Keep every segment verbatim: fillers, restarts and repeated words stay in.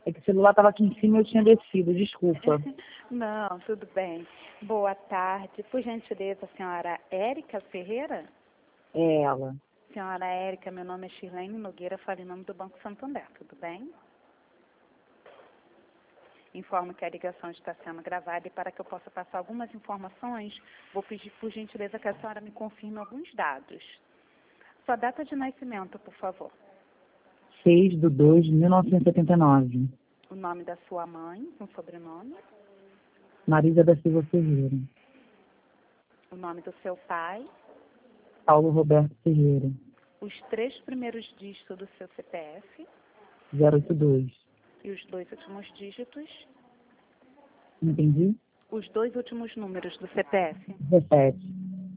É que o celular estava aqui em cima e eu tinha descido, desculpa. Não, tudo bem. Boa tarde. Por gentileza, senhora Érica Ferreira? É ela. Senhora Érica, meu nome é Shirlene Nogueira, falo em nome do Banco Santander, tudo bem? Informo que a ligação está sendo gravada e para que eu possa passar algumas informações, vou pedir por gentileza que a senhora me confirme alguns dados. Sua data de nascimento, por favor. seis de dois de mil novecentos e setenta e nove. O nome da sua mãe, com sobrenome. Marisa da Silva Ferreira. O nome do seu pai. Paulo Roberto Ferreira. Os três primeiros dígitos do seu C P F. zero oito dois. E os dois últimos dígitos. Entendi? Os dois últimos números do C P F. dezessete.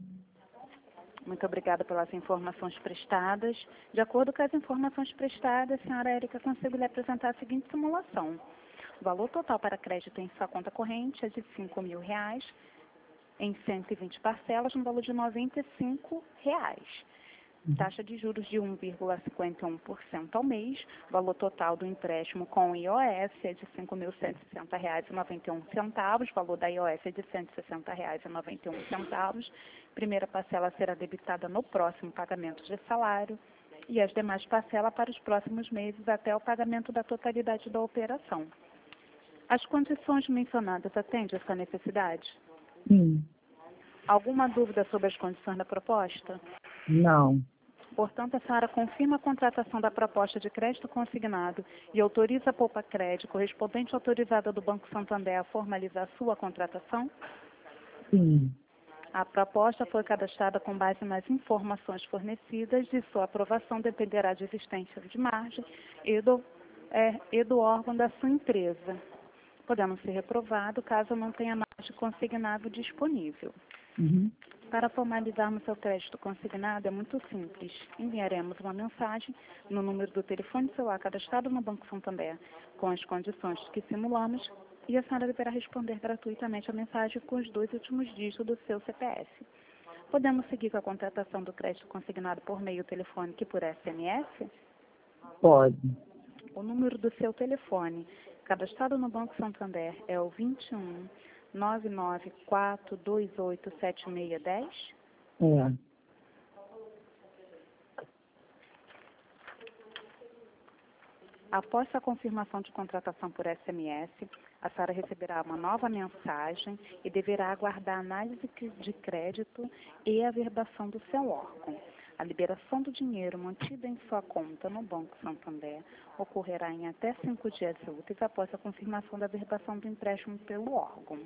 Muito obrigada pelas informações prestadas. De acordo com as informações prestadas, senhora Érica, consigo lhe apresentar a seguinte simulação. O valor total para crédito em sua conta corrente é de cinco mil reais, em cento e vinte parcelas, no valor de noventa e cinco reais. Taxa de juros de um vírgula cinquenta e um por cento ao mês. Valor total do empréstimo com I O S é de cinco mil cento e sessenta reais e noventa e um centavos. Valor da I O S é de cento e sessenta reais e noventa e um centavos. Primeira parcela será debitada no próximo pagamento de salário e as demais parcelas para os próximos meses até o pagamento da totalidade da operação. As condições mencionadas atendem essa necessidade? Sim. Alguma dúvida sobre as condições da proposta? Não. Portanto, a senhora confirma a contratação da proposta de crédito consignado e autoriza a Poupa Crédito, correspondente autorizada do Banco Santander, a formalizar a sua contratação? Sim. A proposta foi cadastrada com base nas informações fornecidas e sua aprovação dependerá de existência de margem e do, é, e do órgão da sua empresa, podendo ser reprovado caso não tenha margem consignado disponível. Uhum. Para formalizarmos seu crédito consignado é muito simples. Enviaremos uma mensagem no número do telefone celular cadastrado no Banco Santander com as condições que simulamos e a senhora deverá responder gratuitamente a mensagem com os dois últimos dígitos do seu C P F. Podemos seguir com a contratação do crédito consignado por meio telefônico e por S M S? Pode. O número do seu telefone cadastrado no Banco Santander é o vinte e um, nove nove quatro dois oito sete seis um zero? É. Após a confirmação de contratação por S M S, a senhora receberá uma nova mensagem e deverá aguardar a análise de crédito e a verbação do seu órgão. A liberação do dinheiro mantido em sua conta no Banco Santander ocorrerá em até cinco dias úteis após a confirmação da verbação do empréstimo pelo órgão.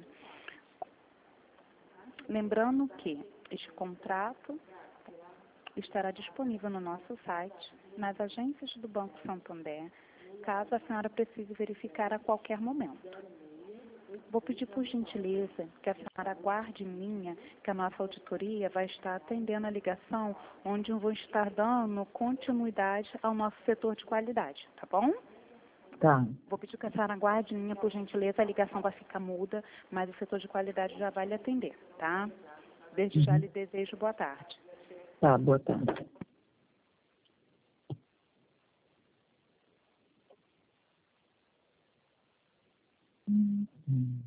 Lembrando que este contrato estará disponível no nosso site, nas agências do Banco Santander, caso a senhora precise verificar a qualquer momento. Vou pedir por gentileza que a senhora aguarde em linha, que a nossa auditoria vai estar atendendo a ligação, onde eu vou estar dando continuidade ao nosso setor de qualidade, tá bom? Tá. Vou pedir que a senhora aguarde em linha, por gentileza, a ligação vai ficar muda, mas o setor de qualidade já vai lhe atender, tá? Desde já Uhum. lhe desejo boa tarde. Tá, boa tarde. Uhum.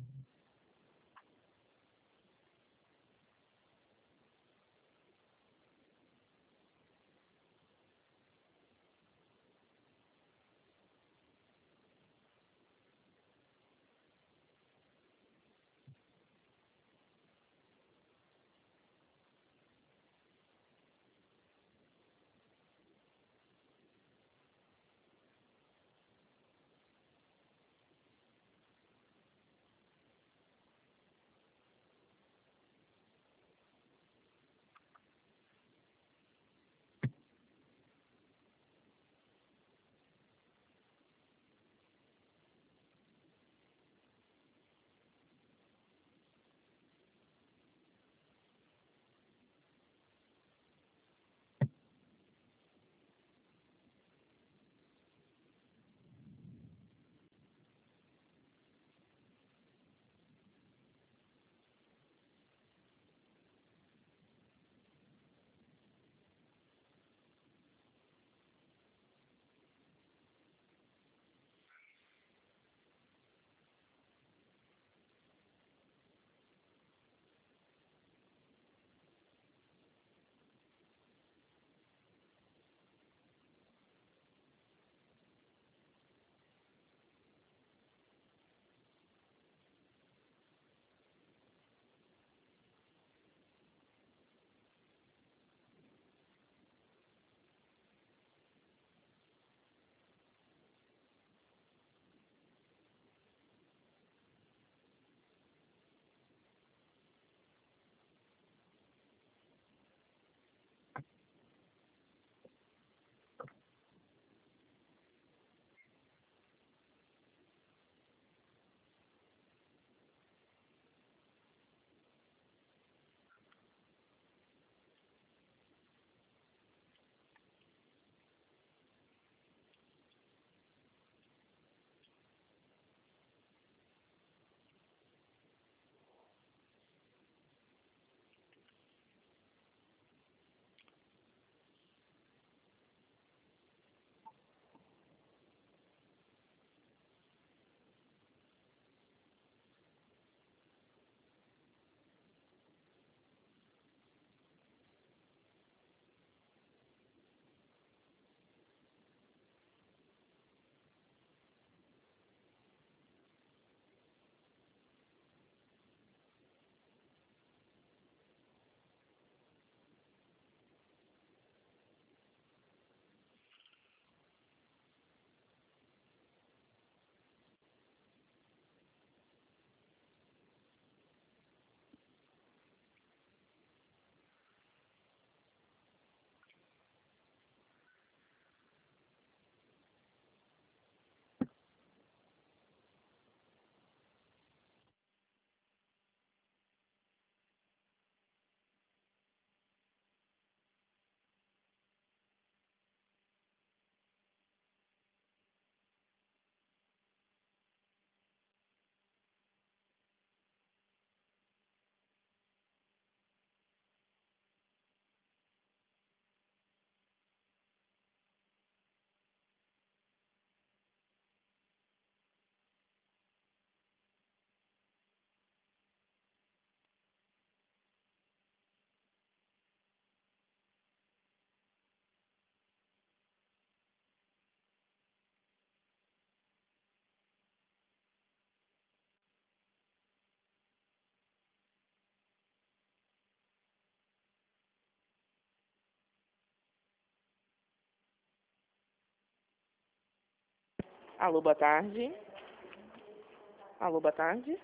Alô, boa tarde. Alô, boa tarde.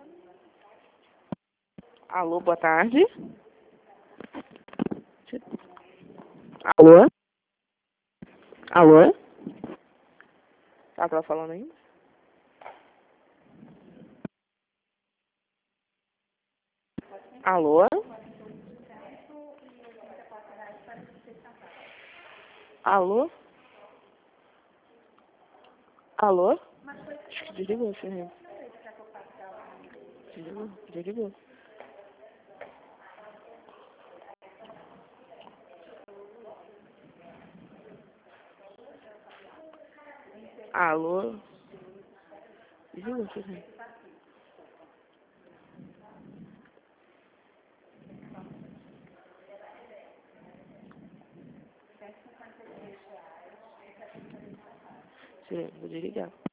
Alô, boa tarde. Alô? Alô? Tá, tava falando ainda? Alô? Alô? Alô? Acho que desligou, Fernando. Desligou, desligou. Alô? Desligou, Fernando. Sim, vou desligar.